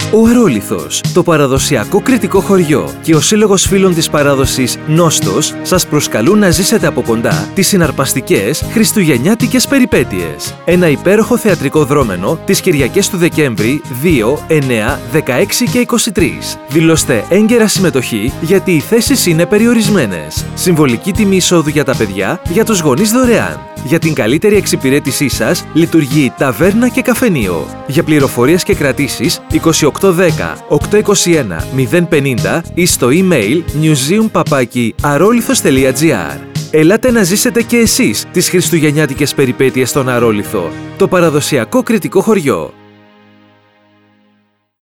Ο Αρόλιθος, το παραδοσιακό κρητικό χωριό και ο Σύλλογος Φίλων της Παράδοσης Νόστος σας προσκαλούν να ζήσετε από κοντά τις συναρπαστικές χριστουγεννιάτικες περιπέτειες. Ένα υπέροχο θεατρικό δρόμενο τις Κυριακές του Δεκέμβρη 2, 9, 16 και 23. Δηλώστε έγκαιρα συμμετοχή γιατί οι θέσεις είναι περιορισμένες. Συμβολική τιμή εισόδου για τα παιδιά, για τους γονείς δωρεάν. Για την καλύτερη εξυπηρέτησή σας λειτουργεί ταβέρνα και καφενείο. Για πληροφορίες και κρατήσεις 2810 821 050 ή στο email museum@arolithos.gr. Ελάτε να ζήσετε και εσείς τις χριστουγεννιάτικες περιπέτειες στον Αρόλιθο, το παραδοσιακό κρητικό χωριό.